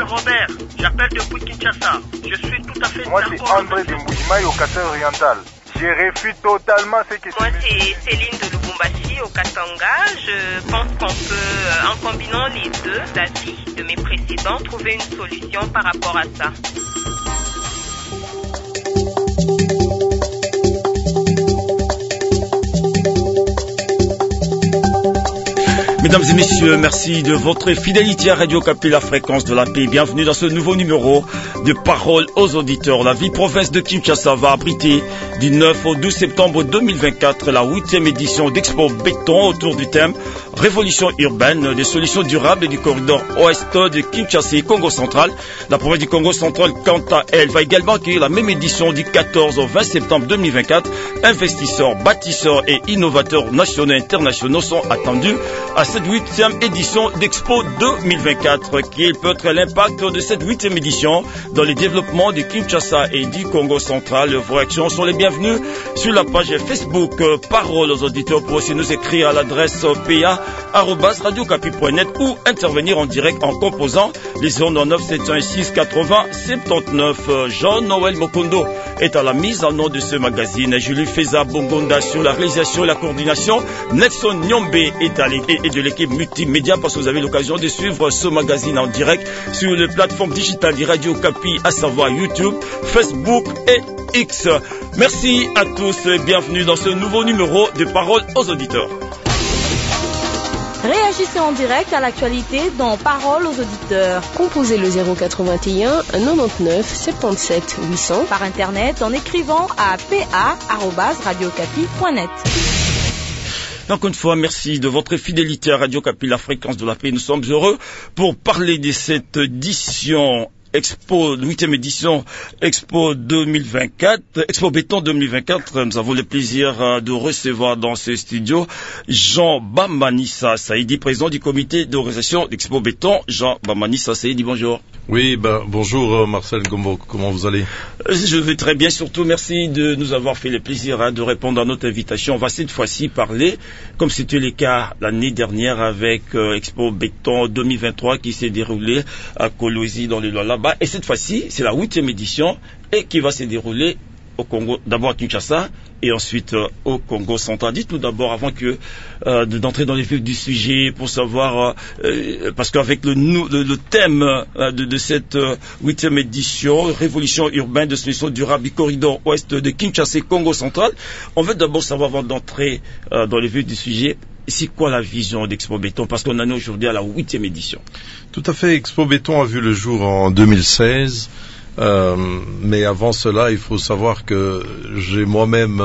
Robert, j'appelle depuis Kinshasa. Je suis tout à fait Moi, c'est André de Moujimaï au Katanga oriental. Je réfute totalement ce que Moi, c'est Céline de Lubumbashi au Katanga. Je pense qu'on peut, en combinant les deux avis de mes précédents, trouver une solution par rapport à ça. Mesdames et messieurs, merci de votre fidélité à Radio Kapi, la fréquence de la paix. Bienvenue dans ce nouveau numéro de Parole aux auditeurs. La ville-province de Kinshasa va abriter du 9 au 12 septembre 2024 la 8e édition d'Expo Béton autour du thème Révolution urbaine, des solutions durables et du corridor ouest de Kinshasa et Congo central. La province du Congo central, quant à elle, va également accueillir la même édition du 14 au 20 septembre 2024. Investisseurs, bâtisseurs et innovateurs nationaux et internationaux sont attendus à cette 8e édition d'Expo 2024. Quel peut être l'impact de cette 8e édition dans le développement de Kinshasa et du Congo central? Vos réactions sont les bienvenues sur la page Facebook Parole aux auditeurs. Pour aussi nous écrire à l'adresse pa@radiocapi.net ou intervenir en direct en composant les 09 706 80 79. Jean-Noël Mokondo est à la mise en nom de ce magazine. Julie Feza Bongonda sur la réalisation et la coordination. Nelson Nyombe est à l'équipe et de l'équipe multimédia, parce que vous avez l'occasion de suivre ce magazine en direct sur les plateformes digitales de Radio Kapi, à savoir YouTube, Facebook et X. Merci à tous et bienvenue dans ce nouveau numéro de Parole aux auditeurs. Réagissez en direct à l'actualité dans Parole aux auditeurs. Composez le 081 99 77 800 par internet en écrivant à pa@radiocapi.net. Encore une fois, merci de votre fidélité à Radio Kapi, la fréquence de la paix. Nous sommes heureux pour parler de cette édition Expo, 8e édition Expo 2024, Expo Béton 2024. Nous avons le plaisir de recevoir dans ce studio Jean Bamanissa Saïdi, président du comité d'organisation d'Expo Béton. Jean Bamanissa Saïdi, bonjour. Oui, bonjour Marcel Gombo, comment vous allez? Je vais très bien, surtout merci de nous avoir fait le plaisir de répondre à notre invitation. On va cette fois-ci parler, comme c'était le cas l'année dernière avec Expo Béton 2023 qui s'est déroulé à Kolwezi dans les Lualaba. Et cette fois-ci, c'est la 8e édition et qui va se dérouler au Congo, d'abord à Kinshasa et ensuite au Congo central. Dites-nous d'abord, avant que d'entrer dans les vifs du sujet, pour savoir, parce qu'avec le thème de cette 8e édition, Révolution urbaine de solutions durables du corridor ouest de Kinshasa et Congo central, on veut d'abord savoir, avant d'entrer dans les vifs du sujet, c'est quoi la vision d'Expo Béton? Parce qu'on en est aujourd'hui à la 8e édition. Tout à fait, Expo Béton a vu le jour en 2016. Mais avant cela, il faut savoir que j'ai moi-même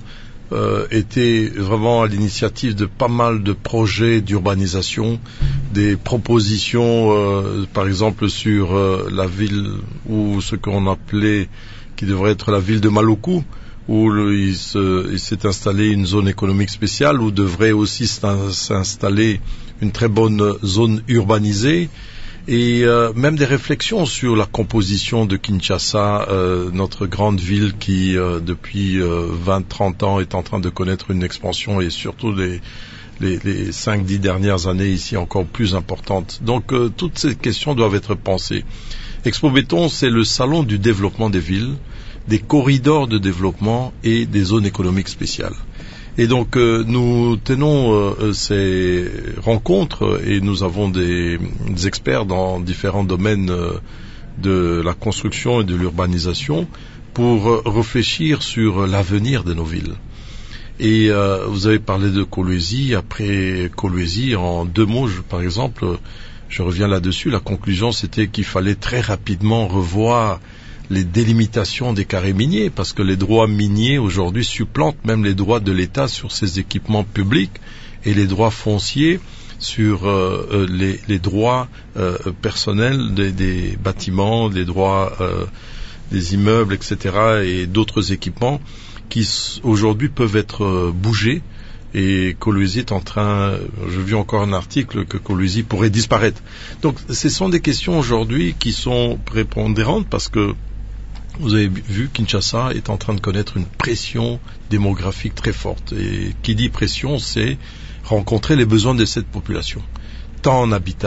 été vraiment à l'initiative de pas mal de projets d'urbanisation, des propositions, par exemple sur la ville, ou ce qu'on appelait, qui devrait être la ville de Maloku, où il s'est installé une zone économique spéciale, où devrait aussi s'installer une très bonne zone urbanisée. Et même des réflexions sur la composition de Kinshasa, notre grande ville qui depuis 20-30 ans est en train de connaître une expansion, et surtout les 5-10 dernières années ici encore plus importantes. Donc toutes ces questions doivent être pensées. Expo Béton, c'est le salon du développement des villes, des corridors de développement et des zones économiques spéciales. Et donc nous tenons ces rencontres, et nous avons des experts dans différents domaines de la construction et de l'urbanisation pour réfléchir sur l'avenir de nos villes. Et vous avez parlé de Kolwezi. Après Kolwezi, en 2 mots, par exemple, je reviens là-dessus, la conclusion c'était qu'il fallait très rapidement revoir les délimitations des carrés miniers, parce que les droits miniers aujourd'hui supplantent même les droits de l'État sur ses équipements publics, et les droits fonciers sur les droits personnels des bâtiments, les droits des immeubles, etc., et d'autres équipements qui aujourd'hui peuvent être bougés. Et Kolwezi est en train, j'ai vu encore un article que Kolwezi pourrait disparaître. Donc ce sont des questions aujourd'hui qui sont prépondérantes, parce que vous avez vu, Kinshasa est en train de connaître une pression démographique très forte. Et qui dit pression, c'est rencontrer les besoins de cette population, tant en habitat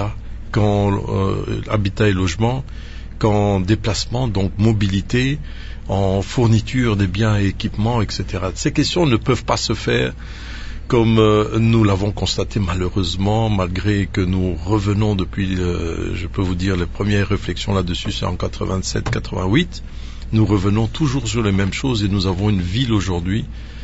qu'en habitat et logement, qu'en déplacement, donc mobilité, en fourniture des biens et équipements, etc. Ces questions ne peuvent pas se faire comme nous l'avons constaté malheureusement, malgré que nous revenons depuis, je peux vous dire, les premières réflexions là-dessus, c'est en 87-88, nous revenons toujours sur les mêmes choses et nous avons une ville aujourd'hui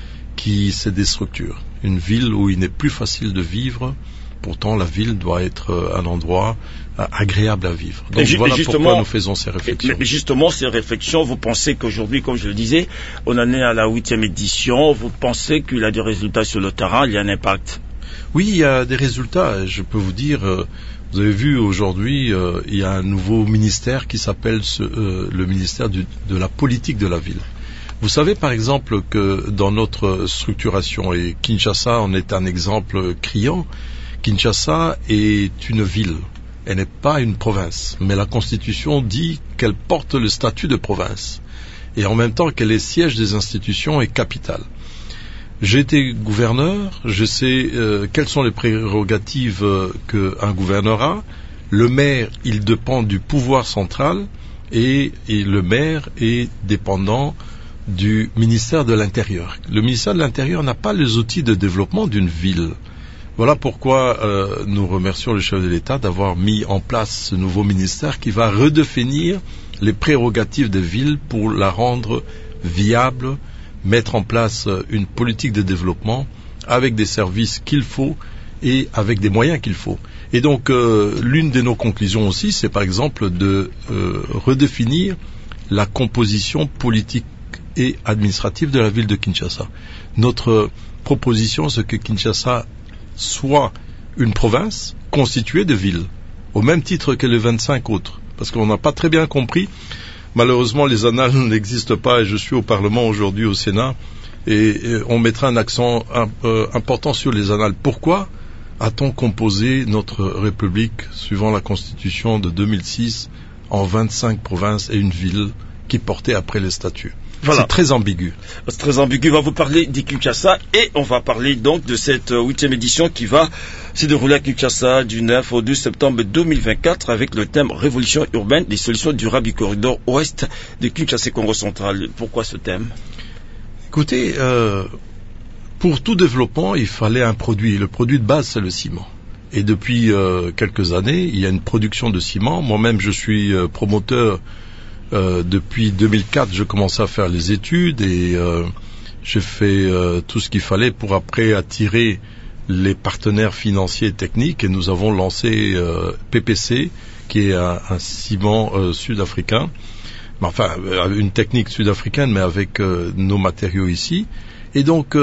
qui se déstructure. Une ville où il n'est plus facile de vivre, pourtant la ville doit être un endroit agréable à vivre. Donc voilà pourquoi nous faisons ces réflexions. Mais justement, ces réflexions, vous pensez qu'aujourd'hui, comme je le disais, on en est à la 8e édition, vous pensez qu'il y a des résultats sur le terrain, il y a un impact? Oui, il y a des résultats. Je peux vous dire, vous avez vu aujourd'hui, il y a un nouveau ministère qui s'appelle le ministère de la politique de la ville. Vous savez par exemple que dans notre structuration, et Kinshasa en est un exemple criant, Kinshasa est une ville. Elle n'est pas une province, mais la Constitution dit qu'elle porte le statut de province et en même temps qu'elle est siège des institutions et capitale. J'ai été gouverneur, je sais quelles sont les prérogatives qu'un gouverneur a. Le maire, il dépend du pouvoir central et le maire est dépendant du ministère de l'Intérieur. Le ministère de l'Intérieur n'a pas les outils de développement d'une ville. Voilà pourquoi nous remercions le chef de l'État d'avoir mis en place ce nouveau ministère qui va redéfinir les prérogatives des villes pour la rendre viable, mettre en place une politique de développement avec des services qu'il faut et avec des moyens qu'il faut. Et donc l'une de nos conclusions aussi, c'est par exemple de redéfinir la composition politique et administrative de la ville de Kinshasa. Notre proposition, c'est que Kinshasa soit une province constituée de villes, au même titre que les 25 autres, parce qu'on n'a pas très bien compris. Malheureusement, les annales n'existent pas et je suis au Parlement aujourd'hui, au Sénat, et on mettra un accent important sur les annales. Pourquoi a-t-on composé notre République, suivant la Constitution de 2006, en 25 provinces et une ville qui portait après les statuts? Voilà. C'est très ambigu. C'est très ambigu. On va vous parler de Kinshasa et on va parler donc de cette 8e édition qui va se dérouler à Kinshasa du 9 au 12 septembre 2024 avec le thème Révolution urbaine, des solutions durables du corridor ouest de Kinshasa Congo central. Pourquoi ce thème? Écoutez, pour tout développement, il fallait un produit. Le produit de base, c'est le ciment. Et depuis quelques années, il y a une production de ciment. Moi-même, je suis promoteur. Depuis 2004, je commençais à faire les études et j'ai fait tout ce qu'il fallait pour après attirer les partenaires financiers et techniques et nous avons lancé PPC, qui est un ciment sud-africain, enfin une technique sud-africaine mais avec nos matériaux ici. Et donc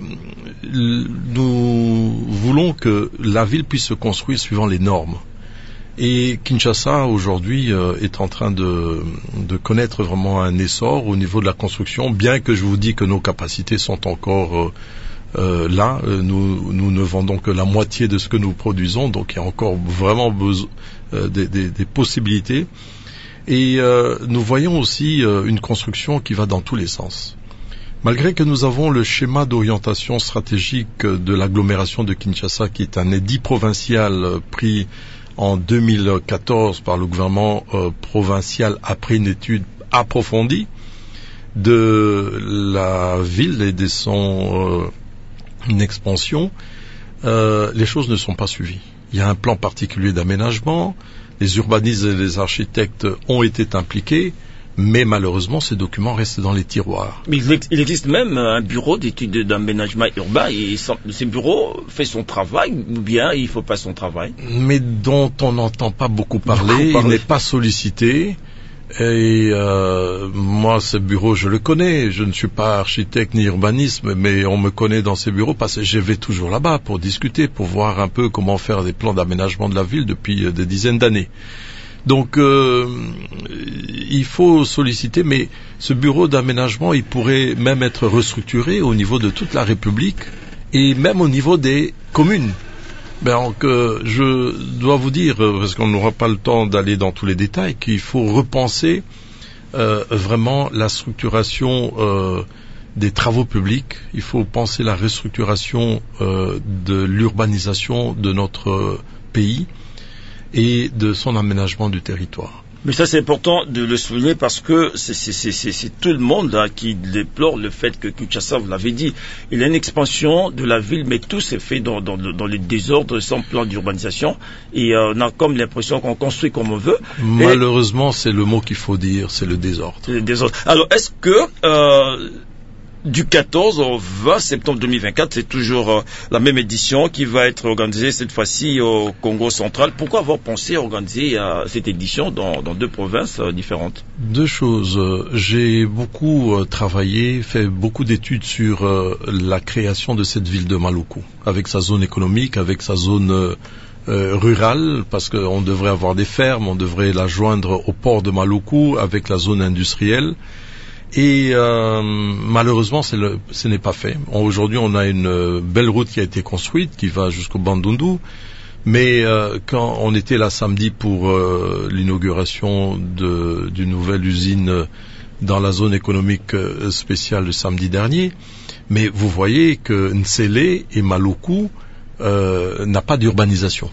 nous voulons que la ville puisse se construire suivant les normes. Et Kinshasa aujourd'hui est en train de connaître vraiment un essor au niveau de la construction, bien que je vous dis que nos capacités sont encore là. Nous ne vendons que la moitié de ce que nous produisons, donc il y a encore vraiment besoin des possibilités. Et nous voyons aussi une construction qui va dans tous les sens. Malgré que nous avons le schéma d'orientation stratégique de l'agglomération de Kinshasa, qui est un édit provincial pris en 2014 par le gouvernement provincial après une étude approfondie de la ville et de son expansion, les choses ne sont pas suivies. Il y a un plan particulier d'aménagement, les urbanistes et les architectes ont été impliqués, mais malheureusement ces documents restent dans les tiroirs. Mais il existe même un bureau d'études d'aménagement urbain et ce bureau fait son travail ou bien il ne faut pas son travail? Mais dont on n'entend pas beaucoup parler, il n'est pas sollicité. Et moi, ce bureau, je le connais. Je ne suis pas architecte ni urbaniste, mais on me connaît dans ces bureaux parce que je vais toujours là-bas pour discuter, pour voir un peu comment faire des plans d'aménagement de la ville depuis des dizaines d'années. Donc, il faut solliciter, mais ce bureau d'aménagement, il pourrait même être restructuré au niveau de toute la République et même au niveau des communes. Donc, je dois vous dire, parce qu'on n'aura pas le temps d'aller dans tous les détails, qu'il faut repenser vraiment la structuration des travaux publics. Il faut penser la restructuration de l'urbanisation de notre pays. et de son aménagement du territoire. Mais ça, c'est important de le souligner parce que c'est tout le monde là, qui déplore le fait que Kinshasa, vous l'avez dit, il y a une expansion de la ville, mais tout s'est fait dans le désordre, sans plan d'urbanisation. Et on a comme l'impression qu'on construit comme on veut. Malheureusement, c'est le mot qu'il faut dire, c'est le désordre. Le désordre. Alors, est-ce que du 14 au 20 septembre 2024, c'est toujours la même édition qui va être organisée cette fois-ci au Congo central. Pourquoi avoir pensé à organiser cette édition dans deux provinces différentes? Deux choses. J'ai beaucoup travaillé, fait beaucoup d'études sur la création de cette ville de Maluku, avec sa zone économique, avec sa zone rurale, parce qu'on devrait avoir des fermes, on devrait la joindre au port de Maluku avec la zone industrielle. Et malheureusement, ce n'est pas fait. Aujourd'hui, on a une belle route qui a été construite, qui va jusqu'au Bandundu. Mais quand on était là samedi pour l'inauguration d'une nouvelle usine dans la zone économique spéciale le samedi dernier, mais vous voyez que Nsele et Maluku n'a pas d'urbanisation.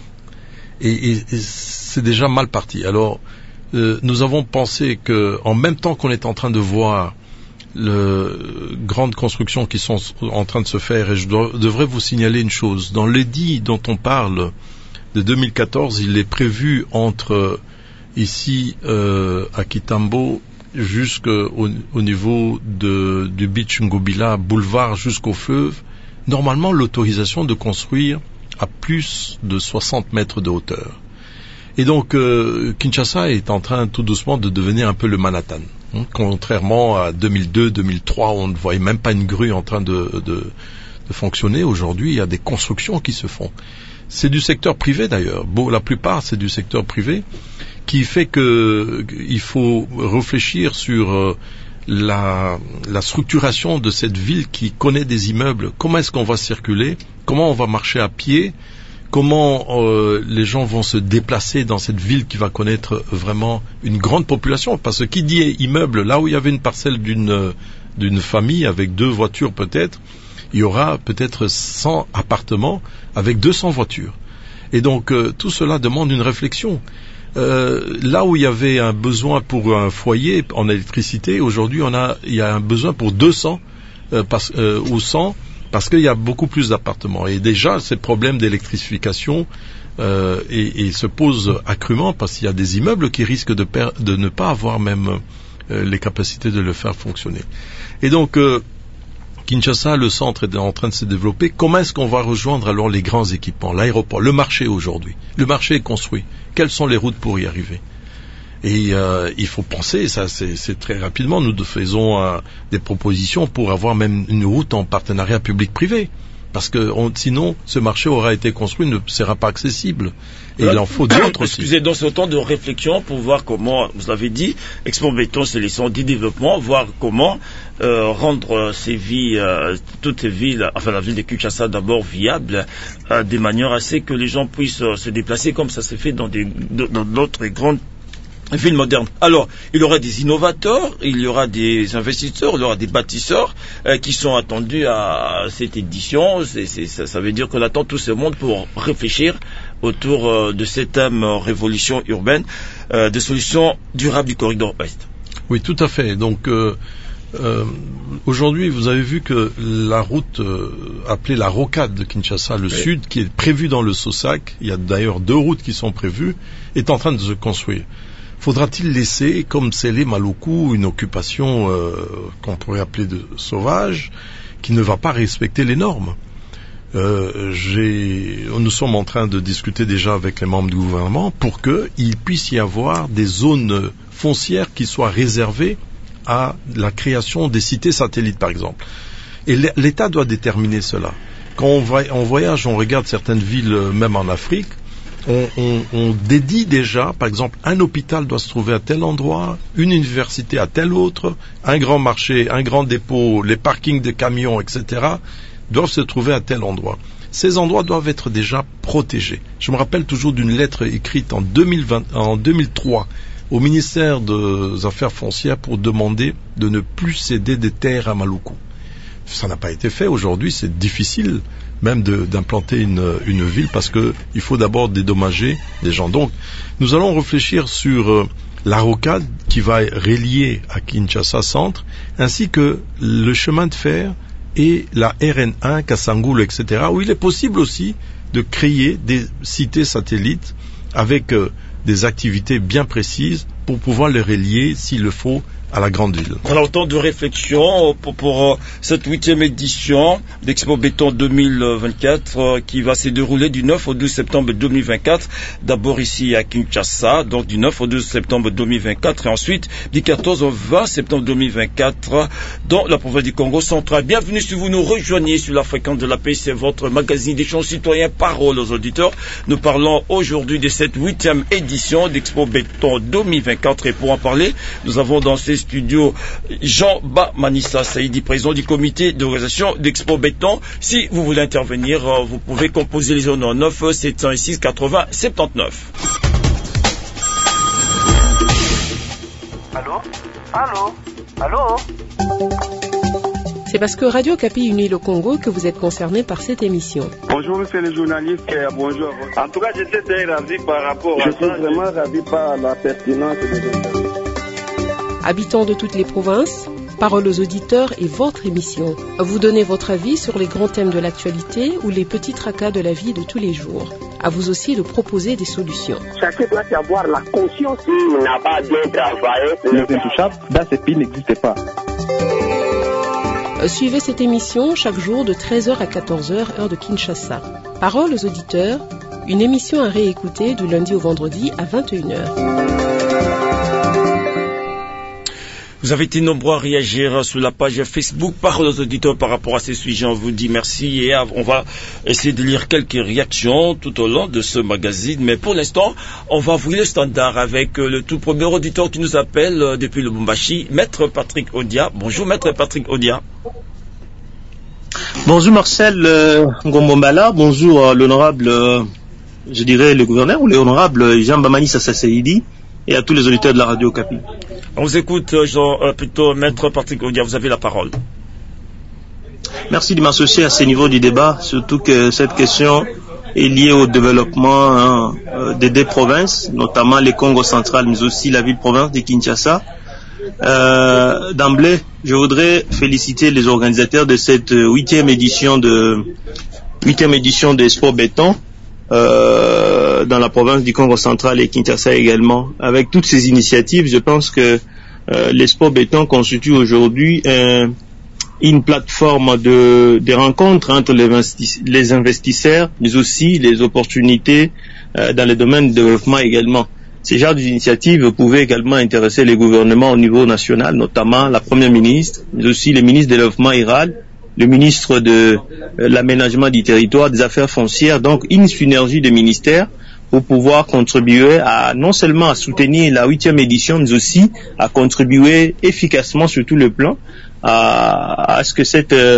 Et c'est déjà mal parti. Alors, nous avons pensé que, en même temps qu'on est en train de voir les grandes constructions qui sont en train de se faire, et je devrais vous signaler une chose, dans l'édit dont on parle de 2014, il est prévu entre ici à Kitambo jusqu'au niveau du beach Ngobila, boulevard jusqu'au fleuve, normalement l'autorisation de construire à plus de 60 mètres de hauteur. Et donc, Kinshasa est en train tout doucement de devenir un peu le Manhattan. Contrairement à 2002-2003, on ne voyait même pas une grue en train de fonctionner. Aujourd'hui, il y a des constructions qui se font. C'est du secteur privé d'ailleurs. La plupart, c'est du secteur privé, qui fait que il faut réfléchir sur la structuration de cette ville qui connaît des immeubles. Comment est-ce qu'on va circuler? Comment on va marcher à pied? Comment les gens vont se déplacer dans cette ville qui va connaître vraiment une grande population? Parce que qui dit immeuble, là où il y avait une parcelle d'une famille avec 2 voitures peut-être, il y aura peut-être 100 appartements avec 200 voitures. Et donc tout cela demande une réflexion. Là où il y avait un besoin pour un foyer en électricité, aujourd'hui il y a un besoin pour 200 ou 100, parce qu'il y a beaucoup plus d'appartements. Et déjà, ces problèmes d'électrification et se posent accrument parce qu'il y a des immeubles qui risquent de ne pas avoir même les capacités de le faire fonctionner. Et donc, Kinshasa, le centre est en train de se développer. Comment est-ce qu'on va rejoindre alors les grands équipements, l'aéroport, le marché aujourd'hui? Le marché est construit. Quelles sont les routes pour y arriver? Et il faut penser, ça c'est très rapidement, nous faisons des propositions pour avoir même une route en partenariat public-privé. Parce que sinon, ce marché aura été construit, ne sera pas accessible. Et il en faut d'autres aussi. Excusez, donc c'est autant de réflexion pour voir comment, vous l'avez dit, Expo Béton, c'est les centres du développement, voir comment rendre toutes ces villes, enfin la ville de Kinshasa d'abord viable, de manière à ce que les gens puissent se déplacer comme ça s'est fait dans d'autres grandes ville moderne. Alors, il y aura des innovateurs, il y aura des investisseurs, il y aura des bâtisseurs qui sont attendus à cette édition. Ça veut dire qu'on attend tout ce monde pour réfléchir autour de ce thème révolution urbaine, de solutions durables du corridor Ouest. Oui, tout à fait. Donc, aujourd'hui, vous avez vu que la route appelée la rocade de Kinshasa, le sud, qui est prévue dans le Sosac, il y a d'ailleurs 2 routes qui sont prévues, est en train de se construire. Faudra-t-il laisser, comme Nsele Maluku, une occupation qu'on pourrait appeler de sauvage, qui ne va pas respecter les normes? Nous sommes en train de discuter déjà avec les membres du gouvernement pour qu'il puisse y avoir des zones foncières qui soient réservées à la création des cités satellites, par exemple. Et l'État doit déterminer cela. Quand on voyage, on regarde certaines villes, même en Afrique, on dédie déjà, par exemple, un hôpital doit se trouver à tel endroit, une université à tel autre, un grand marché, un grand dépôt, les parkings de camions, etc., doivent se trouver à tel endroit. Ces endroits doivent être déjà protégés. Je me rappelle toujours d'une lettre écrite en 2003 au ministère des Affaires foncières pour demander de ne plus céder des terres à Maluku. ça n'a pas été fait. Aujourd'hui, c'est difficile même d'implanter une ville parce que il faut d'abord dédommager les gens. Donc, nous allons réfléchir sur la rocade qui va relier à Kinshasa Centre, ainsi que le chemin de fer et la RN1, Kassangoul, etc., où il est possible aussi de créer des cités satellites avec des activités bien précises pour pouvoir les relier, s'il le faut, à la grande ville. Voilà autant de réflexions pour cette 8e édition d'Expo Béton 2024 qui va se dérouler du 9 au 12 septembre 2024. D'abord ici à Kinshasa, donc du 9 au 12 septembre 2024 et ensuite du 14 au 20 septembre 2024 dans la province du Congo central. Bienvenue si vous nous rejoignez sur la fréquence de la paix, c'est votre magazine d'échange citoyen Parole aux auditeurs. Nous parlons aujourd'hui de cette 8e édition d'Expo Béton 2024 et pour en parler, nous avons dans ces studio Jean-Ba Manissa Saïdi, président du comité d'organisation d'Expo Béton. Si vous voulez intervenir, vous pouvez composer les 09 706 80 79. Allô? Allô? Allô? C'est parce que Radio Kapi unit le Congo que vous êtes concerné par cette émission. Bonjour monsieur le journaliste, bonjour. En tout cas, j'étais très ravi par rapport à ça. Je suis vraiment ravi par la pertinence de Habitants de toutes les provinces, Parole aux auditeurs est votre émission. Vous donnez votre avis sur les grands thèmes de l'actualité ou les petits tracas de la vie de tous les jours. À vous aussi de proposer des solutions. Chacun doit avoir la conscience qu'il n'a pas bien travaillé. Les intouchables dans ce pays n'existent pas. Suivez cette émission chaque jour de 13h à 14h, heure de Kinshasa. Parole aux auditeurs, une émission à réécouter du lundi au vendredi à 21h. Vous avez été nombreux à réagir sur la page Facebook Parole aux auditeurs par rapport à ces sujets. On vous dit merci et on va essayer de lire quelques réactions tout au long de ce magazine. Mais pour l'instant, on va ouvrir le standard avec le tout premier auditeur qui nous appelle depuis le Lubumbashi, Maître Patrick Odia. Bonjour Maître Patrick Odia. Bonjour Marcel Ngomombala, bonjour l'honorable, je dirais le gouverneur ou l'honorable Jean-Ba Manissa Saïdi et à tous les auditeurs de la radio Kapi. On vous écoute, plutôt Maître Patrick Odia, vous avez la parole. Merci de m'associer à ce niveau du débat, surtout que cette question est liée au développement des deux provinces, notamment les Congo central, mais aussi la ville-province de Kinshasa. D'emblée, je voudrais féliciter les organisateurs de cette 8e édition d'Expo Béton dans la province du Congo central et Kinshasa également. Avec toutes ces initiatives, je pense que l'Expo Béton constitue aujourd'hui une plateforme de rencontres entre les investisseurs, mais aussi les opportunités dans le domaine du développement également. Ces genres d'initiatives pouvaient également intéresser les gouvernements au niveau national, notamment la Première ministre, mais aussi le ministre du Développement rural, le ministre de l'Aménagement du territoire, des Affaires foncières, donc une synergie de ministères pour pouvoir contribuer à non seulement à soutenir la 8e édition, mais aussi à contribuer efficacement sur tout le plan à ce que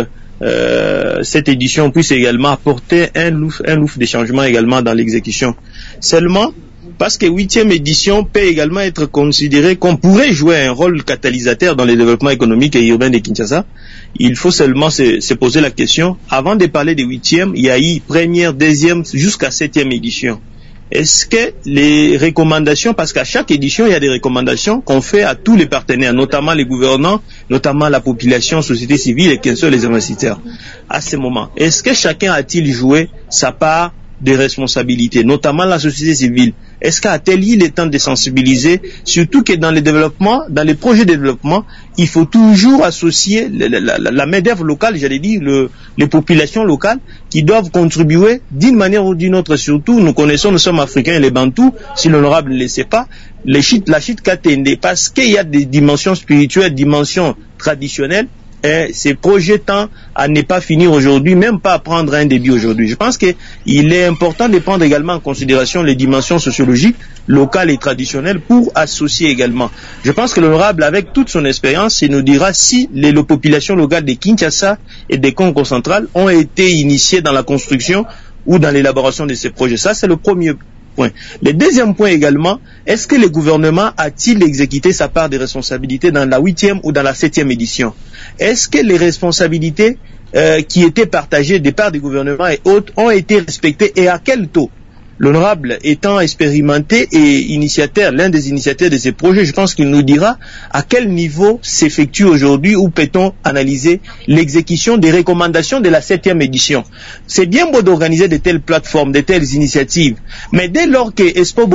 cette édition puisse également apporter un louf de changement également dans l'exécution. Seulement, parce que 8e édition peut également être considérée qu'on pourrait jouer un rôle catalyseur dans le développement économique et urbain de Kinshasa, il faut seulement se poser la question, avant de parler de 8e, il y a eu première, deuxième, jusqu'à 7e édition. Est-ce que les recommandations, parce qu'à chaque édition, il y a des recommandations qu'on fait à tous les partenaires, notamment les gouvernants, notamment la population, société civile et bien sûr les investisseurs. À ce moment, est-ce que chacun a-t-il joué sa part de responsabilité, notamment la société civile? Est-ce qu'a-t-elle eu le temps de sensibiliser, surtout que dans les développements, dans les projets de développement, il faut toujours associer la main-d'œuvre locale, j'allais dire, les populations locales qui doivent contribuer d'une manière ou d'une autre. Surtout, nous sommes africains et les Bantous, si l'honorable ne le sait pas, la chite Katende, parce qu'il y a des dimensions spirituelles, dimensions traditionnelles, et ces projets tendent à ne pas finir aujourd'hui, même pas à prendre un début aujourd'hui. Je pense qu'il est important de prendre également en considération les dimensions sociologiques, locales et traditionnelles pour associer également. Je pense que l'honorable, avec toute son expérience, il nous dira si les populations locales de Kinshasa et des Congo central ont été initiées dans la construction ou dans l'élaboration de ces projets. Ça, c'est le premier point. Le deuxième point également, est-ce que le gouvernement a-t-il exécuté sa part de responsabilité dans la 8e ou dans la 7e édition? Est-ce que les responsabilités qui étaient partagées des parts du gouvernement et autres ont été respectées et à quel taux? L'honorable étant expérimenté et initiateur, l'un des initiateurs de ces projets, je pense qu'il nous dira à quel niveau s'effectue aujourd'hui ou peut-on analyser l'exécution des recommandations de la 7e édition. C'est bien beau d'organiser de telles plateformes, de telles initiatives, mais dès lors que Expo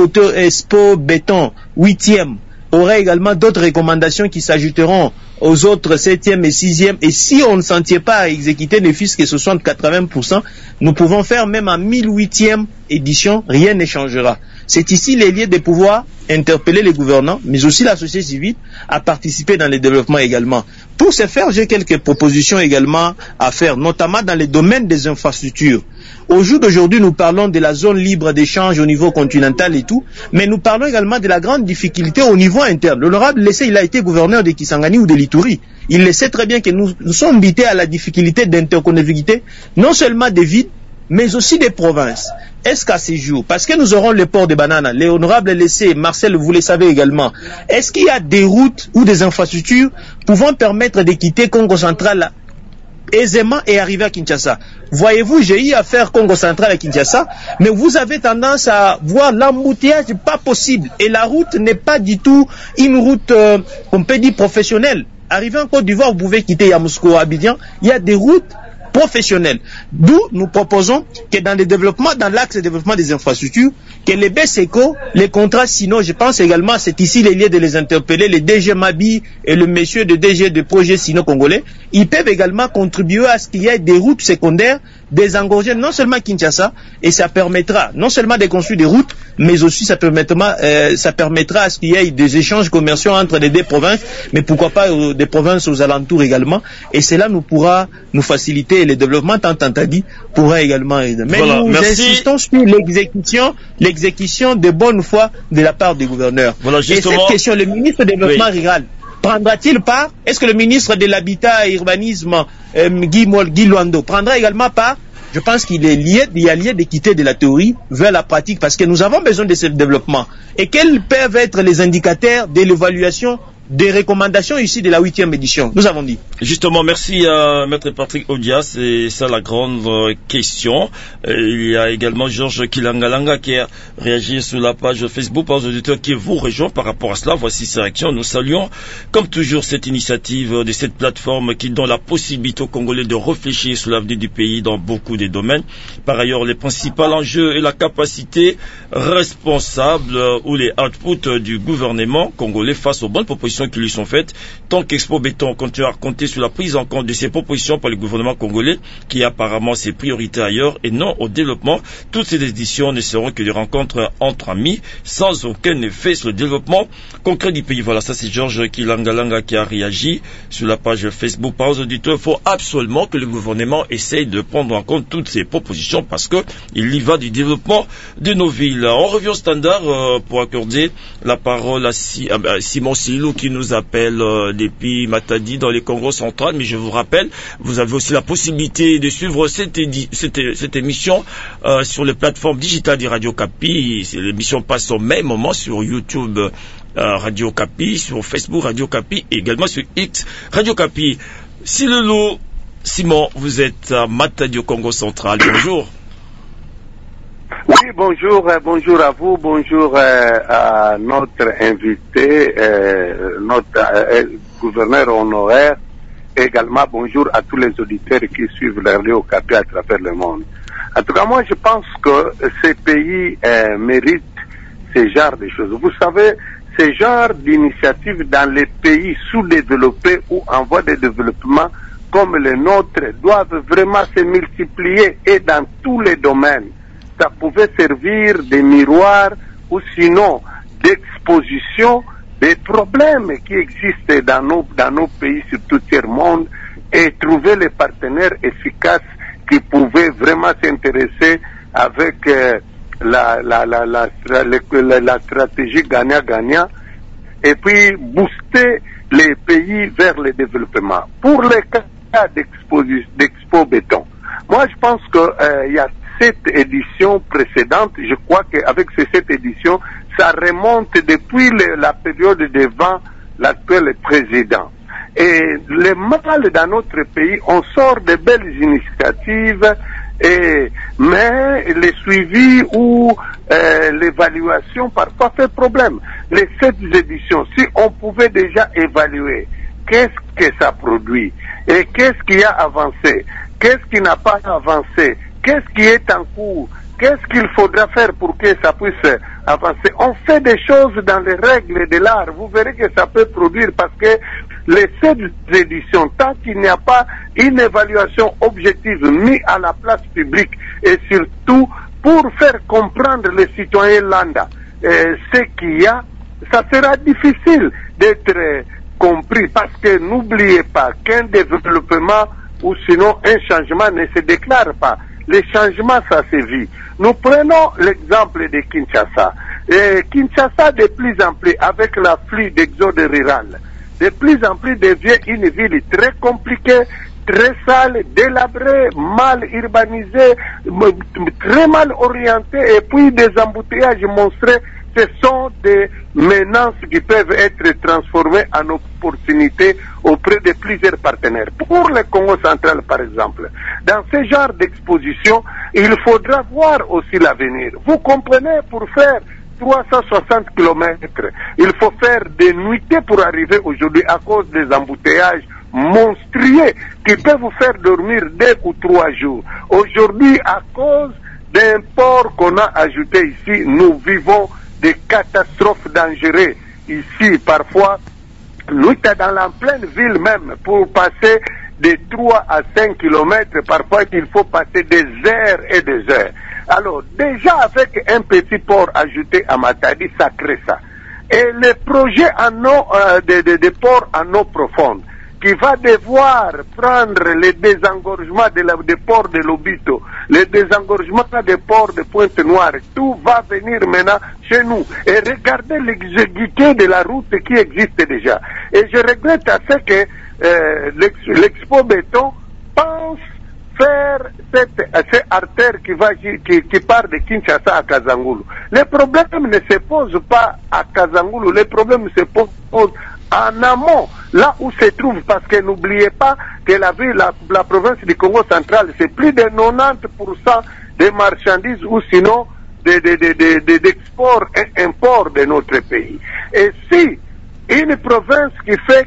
Béton 8e aurait également d'autres recommandations qui s'ajouteront aux autres 7e et 6e, et si on ne s'en tient pas à exécuter ne fût-ce que 60-80%, nous pouvons faire même en 1008e édition, rien ne changera. C'est ici les lieux de pouvoir interpeller les gouvernants, mais aussi la société civile, à participer dans le développement également. Pour ce faire, j'ai quelques propositions également à faire, notamment dans le domaine des infrastructures. Au jour d'aujourd'hui, nous parlons de la zone libre d'échange au niveau continental et tout, mais nous parlons également de la grande difficulté au niveau interne. L'honorable Lessé, il a été gouverneur de Kisangani ou de l'Ituri. Il le sait très bien que nous sommes invités à la difficulté d'interconnectivité, non seulement des villes, mais aussi des provinces. Est-ce qu'à ces jours, parce que nous aurons le port de Banana, l'honorable Lessé, Marcel, vous le savez également, est-ce qu'il y a des routes ou des infrastructures pouvant permettre de quitter Congo Central aisément et arriver à Kinshasa? Voyez-vous, j'ai eu à faire Congo Central à Kinshasa, mais vous avez tendance à voir l'embouteillage pas possible. Et la route n'est pas du tout une route, on peut dire, professionnelle. Arrivé en Côte d'Ivoire, vous pouvez quitter Yamoussoukro, Abidjan, il y a des routes professionnels. D'où nous proposons que dans le développement, dans l'axe de développement des infrastructures, que les BSECO, les contrats, sinon, je pense également, c'est ici les lieux de les interpeller, les DG Mabi et le monsieur de DG de projet sino congolais, ils peuvent également contribuer à ce qu'il y ait des routes secondaires désengorger non seulement Kinshasa, et ça permettra non seulement de construire des routes, mais aussi ça permettra à ce qu'il y ait des échanges commerciaux entre les deux provinces, mais pourquoi pas des provinces aux alentours également, et cela nous pourra nous faciliter le développement, tant dit, pourra également aider. Mais voilà, nous insistons sur l'exécution de bonne foi de la part du gouverneur. Voilà, et cette question, le ministre du développement rural prendra-t-il part? Est-ce que le ministre de l'Habitat et Urbanisme, Guy Luando, prendra également part? Je pense qu'il y a lieu d'équité de la théorie vers la pratique, parce que nous avons besoin de ce développement. Et quels peuvent être les indicateurs de l'évaluation des recommandations ici de la 8e édition? Nous avons dit. Justement, merci à Maître Patrick Odia, c'est ça la grande question. Il y a également Georges Kilangalanga qui a réagi sur la page Facebook par les auditeurs qui vous rejoignent par rapport à cela. Voici ses réactions. Nous saluons, comme toujours, cette initiative de cette plateforme qui donne la possibilité aux Congolais de réfléchir sur l'avenir du pays dans beaucoup de domaines. Par ailleurs, les principaux enjeux et la capacité responsable ou les outputs du gouvernement congolais face aux bonnes propositions qui lui sont faites, tant qu'Expo Béton continue à compter sur la prise en compte de ces propositions par le gouvernement congolais, qui a apparemment ses priorités ailleurs et non au développement. Toutes ces éditions ne seront que des rencontres entre amis, sans aucun effet sur le développement concret du pays. Voilà, ça c'est Georges Kilangalanga qui a réagi sur la page Facebook par aux auditeurs. Il faut absolument que le gouvernement essaye de prendre en compte toutes ces propositions, parce que il y va du développement de nos villes. On revient au standard pour accorder la parole à Simon Silou, qui nous appelle depuis Matadi dans les Congo central. Mais je vous rappelle, vous avez aussi la possibilité de suivre cette émission sur les plateformes digitales de Radio Kapi. L'émission passe au même moment sur YouTube Radio Kapi, sur Facebook Radio Kapi et également sur X Radio Kapi. Simon, vous êtes à Matadi au Congo central. Bonjour. Oui, bonjour à vous, bonjour à notre invité, notre gouverneur honoraire, et également bonjour à tous les auditeurs qui suivent la Radio Kapi à travers le monde. En tout cas, moi je pense que ces pays méritent ce genre de choses. Vous savez, ce genre d'initiatives dans les pays sous-développés ou en voie de développement comme le nôtre doivent vraiment se multiplier et dans tous les domaines. Ça pouvait servir de miroir ou sinon d'exposition des problèmes qui existent dans nos pays sur tout le monde, et trouver les partenaires efficaces qui pouvaient vraiment s'intéresser avec la stratégie gagnant-gagnant, et puis booster les pays vers le développement. Pour les cas d'Expo Béton, moi je pense que il y a 7 éditions précédentes. Je crois qu'avec ces 7 éditions, ça remonte depuis la période devant l'actuel président. Et le mal dans notre pays, on sort de belles initiatives, mais le suivi ou l'évaluation parfois fait problème. Les 7 éditions, si on pouvait déjà évaluer qu'est-ce que ça produit et qu'est-ce qui a avancé, qu'est-ce qui n'a pas avancé, qu'est-ce qui est en cours, qu'est-ce qu'il faudra faire pour que ça puisse avancer. On fait des choses dans les règles de l'art. Vous verrez que ça peut produire parce que les 7 éditions, tant qu'il n'y a pas une évaluation objective mise à la place publique et surtout pour faire comprendre les citoyens lambda ce qu'il y a, ça sera difficile d'être compris parce que n'oubliez pas qu'un développement ou sinon un changement ne se déclare pas. Les changements, ça se vit. Nous prenons l'exemple de Kinshasa. Kinshasa, de plus en plus, avec l'afflux d'exode rural, de plus en plus devient une ville très compliquée, très sale, délabrée, mal urbanisée, très mal orientée, et puis des embouteillages monstrueux. Ce sont des menaces qui peuvent être transformées en opportunités auprès de plusieurs partenaires. Pour le Congo central, par exemple, dans ce genre d'exposition, il faudra voir aussi l'avenir. Vous comprenez, pour faire 360 kilomètres, il faut faire des nuitées pour arriver aujourd'hui à cause des embouteillages monstrueux qui peuvent vous faire dormir 2 ou 3 jours. Aujourd'hui, à cause d'un port qu'on a ajouté ici, nous vivons des catastrophes dangereuses ici. Parfois, nous sommes dans la pleine ville même, pour passer de 3 à 5 kilomètres, parfois il faut passer des heures et des heures. Alors, déjà avec un petit port ajouté à Matadi, ça crée ça. Et le projet en eau, de port en eau profonde, qui va devoir prendre le désengorgement des ports de Lobito, le désengorgement des ports de Pointe-Noire, tout va venir maintenant chez nous. Et regardez l'exiguïté de la route qui existe déjà. Et je regrette assez que l'Expo Béton pense faire cette artère qui part de Kinshasa à Kazangoulou. Le problème ne se pose pas à Kazangoulou, le problème se pose en amont, là où se trouve, parce que n'oubliez pas que la province du Congo central, c'est plus de 90% des marchandises ou sinon d'export et import de notre pays. Et si une province qui fait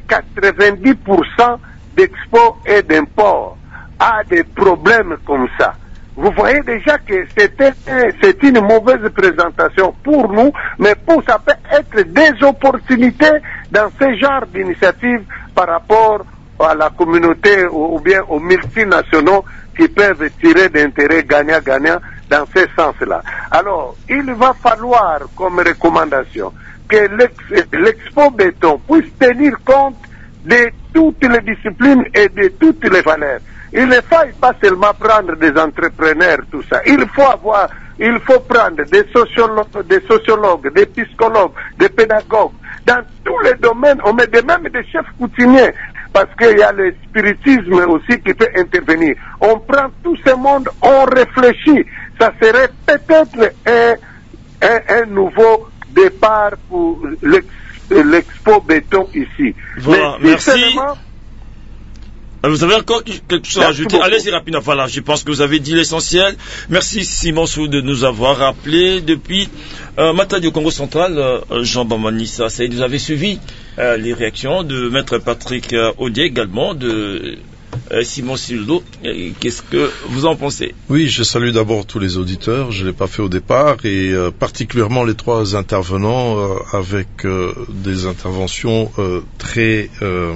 90% d'export et d'import a des problèmes comme ça, vous voyez déjà que c'est une mauvaise présentation pour nous, mais ça peut être des opportunités dans ce genre d'initiative par rapport à la communauté ou bien aux multinationaux qui peuvent tirer d'intérêt gagnant-gagnant dans ce sens-là. Alors, il va falloir comme recommandation que l'Expo Béton puisse tenir compte de toutes les disciplines et de toutes les valeurs. Il ne faut pas seulement prendre des entrepreneurs, tout ça. Il faut prendre des sociologues, des psychologues, des pédagogues. Dans tous les domaines, on met même des chefs coutumiers, parce qu'il y a le spiritisme aussi qui peut intervenir. On prend tout ce monde, on réfléchit. Ça serait peut-être un nouveau départ pour l'Expo Béton ici. Voilà, mais merci. Vous avez encore quelque chose à ajouter? Allez-y rapidement. Voilà, je pense que vous avez dit l'essentiel. Merci Simon Sou de nous avoir rappelé depuis Matadi au Congo central. Jean Bamanissa, vous avez suivi les réactions de Maître Patrick Audier également, de Simon Sildo. Qu'est-ce que vous en pensez? Oui, je salue d'abord tous les auditeurs. Je ne l'ai pas fait au départ, et particulièrement les 3 intervenants avec des interventions très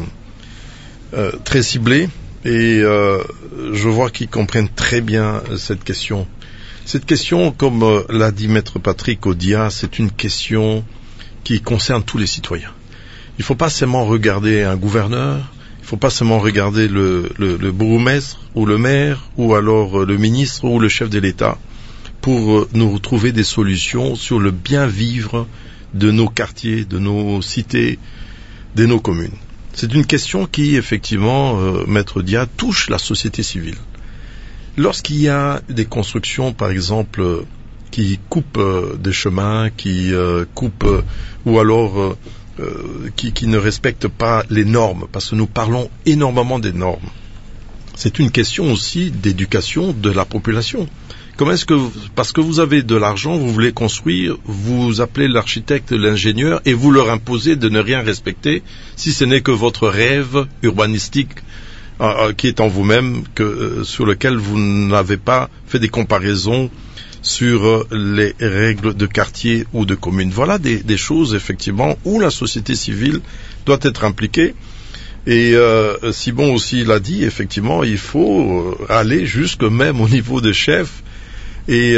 ciblés, et je vois qu'ils comprennent très bien cette question. Cette question, comme l'a dit Maître Patrick Audia, c'est une question qui concerne tous les citoyens. Il ne faut pas seulement regarder un gouverneur, il ne faut pas seulement regarder le bourgmestre ou le maire ou alors le ministre ou le chef de l'État pour nous retrouver des solutions sur le bien vivre de nos quartiers, de nos cités, de nos communes. C'est une question qui, effectivement, Maître Dia, touche la société civile. lorsqu'il y a des constructions, par exemple, qui coupent des chemins, qui coupent, ou alors qui ne respectent pas les normes, parce que nous parlons énormément des normes. C'est une question aussi d'éducation de la population. Comment est-ce que, parce que vous avez de l'argent, vous voulez construire, vous appelez l'architecte, l'ingénieur, et vous leur imposez de ne rien respecter, si ce n'est que votre rêve urbanistique qui est en vous-même, sur lequel vous n'avez pas fait des comparaisons sur les règles de quartier ou de commune. Voilà des choses, effectivement, où la société civile doit être impliquée. Et Simon aussi l'a dit, effectivement, il faut aller jusque même au niveau des chefs. Et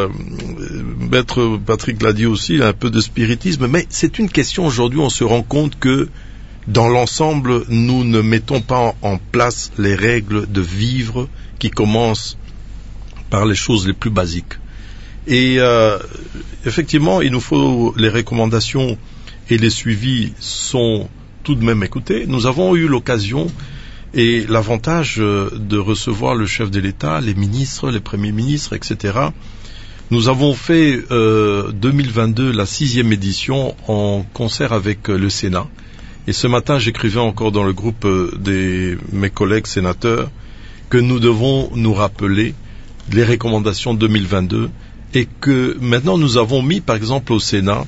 Maître Patrick l'a dit aussi, il y a un peu de spiritisme. Mais c'est une question aujourd'hui, on se rend compte que dans l'ensemble, nous ne mettons pas en place les règles de vivre qui commencent par les choses les plus basiques. Et effectivement, il nous faut les recommandations et les suivis sont tout de même écoutés. Nous avons eu l'occasion et l'avantage de recevoir le chef de l'État, les ministres, les premiers ministres, etc. Nous avons fait 2022 la 6e édition en concert avec le Sénat. Et ce matin, j'écrivais encore dans le groupe de mes collègues sénateurs que nous devons nous rappeler les recommandations 2022 et que maintenant nous avons mis, par exemple, au Sénat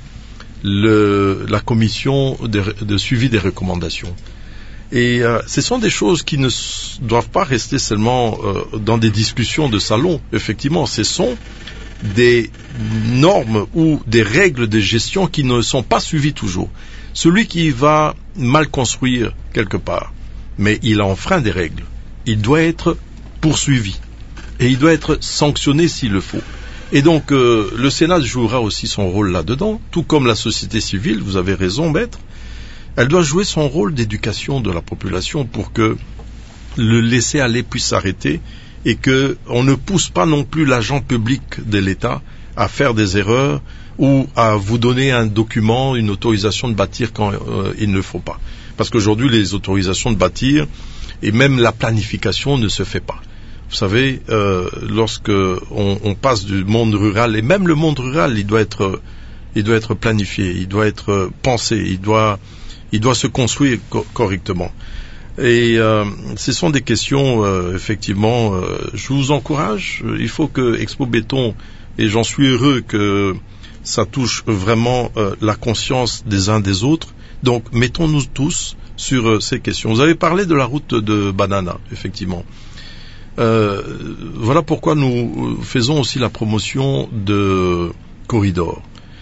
la commission de suivi des recommandations. Et ce sont des choses qui ne doivent pas rester seulement dans des discussions de salon. Effectivement, ce sont des normes ou des règles de gestion qui ne sont pas suivies toujours. Celui qui va mal construire quelque part, mais il a enfreint des règles, il doit être poursuivi et il doit être sanctionné s'il le faut. Et donc le Sénat jouera aussi son rôle là-dedans, tout comme la société civile, vous avez raison, maître. Elle doit jouer son rôle d'éducation de la population pour que le laisser-aller puisse s'arrêter et qu'on ne pousse pas non plus l'agent public de l'État à faire des erreurs ou à vous donner un document, une autorisation de bâtir quand il ne le faut pas. Parce qu'aujourd'hui, les autorisations de bâtir et même la planification ne se fait pas. Vous savez, lorsque on passe du monde rural, et même le monde rural, il doit être planifié, il doit être pensé, il doit se construire correctement. Et ce sont des questions, effectivement, je vous encourage, il faut que Expo Béton, et j'en suis heureux que ça touche vraiment la conscience des uns des autres. Donc, mettons-nous tous sur ces questions. Vous avez parlé de la route de Banana, effectivement. Voilà pourquoi nous faisons aussi la promotion de corridors.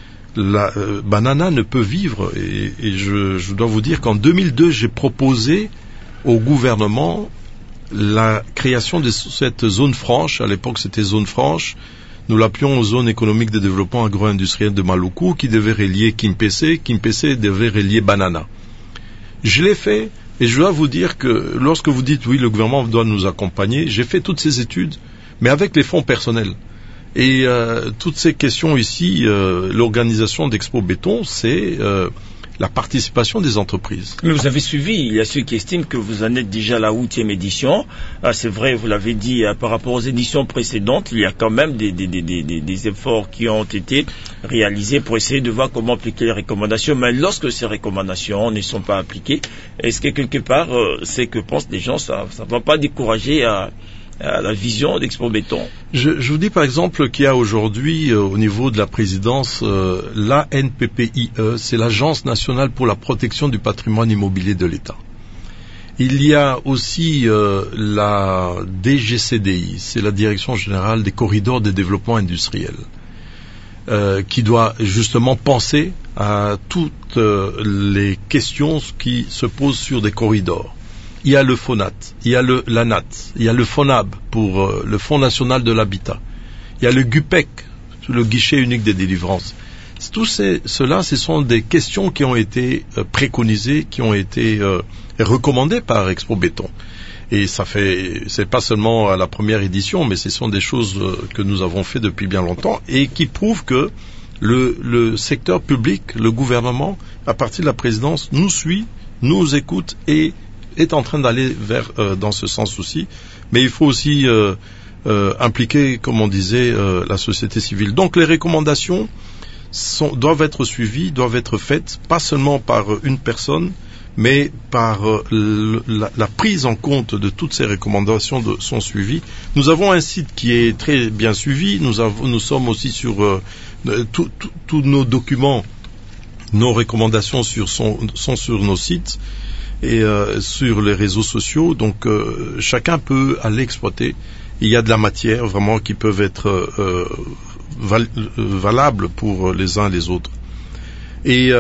Banana ne peut vivre, et je dois vous dire qu'en 2002, j'ai proposé au gouvernement la création de cette zone franche. À l'époque, c'était zone franche. Nous l'appelions zone économique de développement agro-industriel de Maluku, qui devait relier Kimpese. Kimpese devait relier Banana. Je l'ai fait, et je dois vous dire que lorsque vous dites oui, le gouvernement doit nous accompagner, j'ai fait toutes ces études, mais avec les fonds personnels. Et toutes ces questions ici, l'organisation d'Expo Béton, c'est la participation des entreprises. Mais vous avez suivi, il y a ceux qui estiment que vous en êtes déjà à la 8e édition. C'est vrai, vous l'avez dit, par rapport aux éditions précédentes, il y a quand même des efforts qui ont été réalisés pour essayer de voir comment appliquer les recommandations. Mais lorsque ces recommandations ne sont pas appliquées, est-ce que quelque part, c'est que pensent les gens, ça ne va pas décourager à la vision d'Expo Béton? Je vous dis par exemple qu'il y a aujourd'hui au niveau de la présidence l'ANPPIE, c'est l'Agence nationale pour la protection du patrimoine immobilier de l'État. Il y a aussi la DGCDI, c'est la Direction générale des corridors de développement industriel, qui doit justement penser à toutes les questions qui se posent sur des corridors. Il y a le FONAT, il y a l'ANAT, il y a le FONAB pour le Fonds national de l'habitat, il y a le GUPEC, le guichet unique des délivrances. Tout cela, ce sont des questions qui ont été préconisées, qui ont été recommandées par Expo Béton. Et c'est pas seulement à la première édition, mais ce sont des choses que nous avons fait depuis bien longtemps et qui prouvent que le secteur public, le gouvernement, à partir de la présidence, nous suit, nous écoute et est en train d'aller dans ce sens aussi, mais il faut aussi impliquer, comme on disait, la société civile. Donc les recommandations doivent être suivies, doivent être faites, pas seulement par une personne, mais par la prise en compte de toutes ces recommandations sont suivies. Nous avons un site qui est très bien suivi, nous sommes aussi sur tous nos documents, nos recommandations sont sur nos sites et sur les réseaux sociaux, donc chacun peut aller exploiter. Il y a de la matière vraiment qui peuvent être valables pour les uns et les autres. Et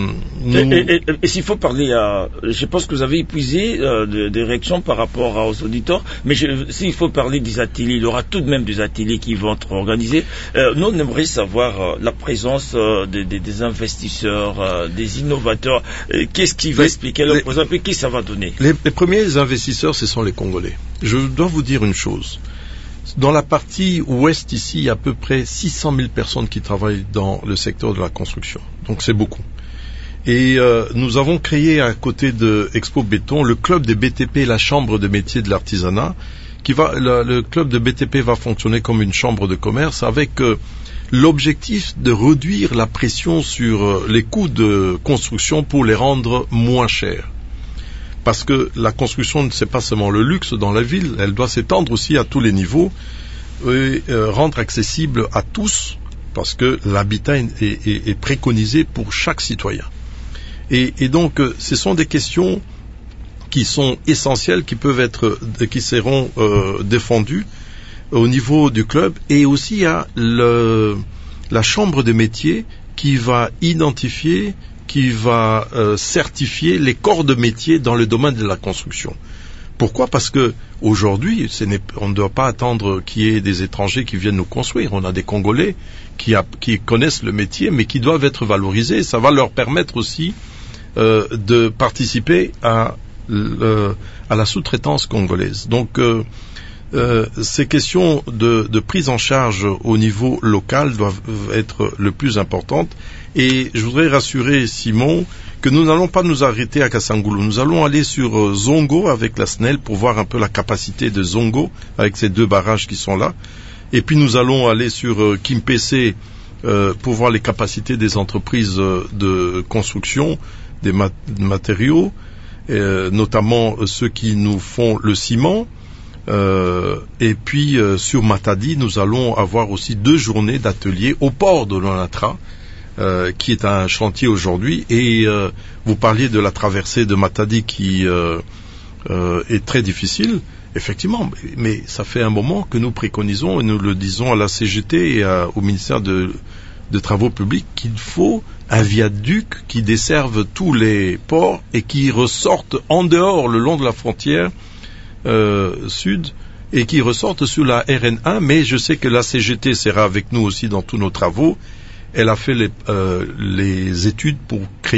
s'il faut parler je pense que vous avez épuisé des réactions par rapport aux auditeurs, mais s'il faut parler des ateliers, il y aura tout de même des ateliers qui vont être organisés. Nous, on aimerait savoir la présence des investisseurs, des innovateurs. Qu'est-ce qui va expliquer leur présence et qu'est-ce que ça va donner? Les premiers investisseurs, ce sont les Congolais. Je dois vous dire une chose. Dans la partie ouest ici, il y a à peu près 600 000 personnes qui travaillent dans le secteur de la construction. Donc c'est beaucoup. Et nous avons créé à côté de Expo Béton le club des BTP, la chambre de métier de l'artisanat, le club de BTP va fonctionner comme une chambre de commerce avec l'objectif de réduire la pression sur les coûts de construction pour les rendre moins chers. Parce que la construction, c'est pas seulement le luxe dans la ville, elle doit s'étendre aussi à tous les niveaux et rendre accessible à tous, parce que l'habitat est préconisé pour chaque citoyen. Et donc, ce sont des questions qui sont essentielles, qui seront défendues au niveau du club, et aussi il y a la chambre des métiers qui va identifier, qui va certifier les corps de métier dans le domaine de la construction. Pourquoi? Parce que aujourd'hui, on ne doit pas attendre qu'il y ait des étrangers qui viennent nous construire. On a des Congolais qui connaissent le métier, mais qui doivent être valorisés. Ça va leur permettre aussi de participer à la sous-traitance congolaise. Donc, ces questions de prise en charge au niveau local doivent être le plus importantes. Et je voudrais rassurer Simon que nous n'allons pas nous arrêter à Kasangulu. Nous allons aller sur Zongo avec la SNEL pour voir un peu la capacité de Zongo avec ces 2 barrages qui sont là. Et puis nous allons aller sur Kimpese pour voir les capacités des entreprises de construction, des matériaux, notamment ceux qui nous font le ciment. Et puis sur Matadi, nous allons avoir aussi 2 journées d'ateliers au port de l'Onatra, qui est un chantier aujourd'hui. Et vous parliez de la traversée de Matadi qui est très difficile, effectivement, mais ça fait un moment que nous préconisons et nous le disons à la CGT et au ministère de Travaux publics qu'il faut un viaduc qui desserve tous les ports et qui ressorte en dehors, le long de la frontière sud, et qui ressortent sur la RN1, mais je sais que la CGT sera avec nous aussi dans tous nos travaux. Elle a fait les études pour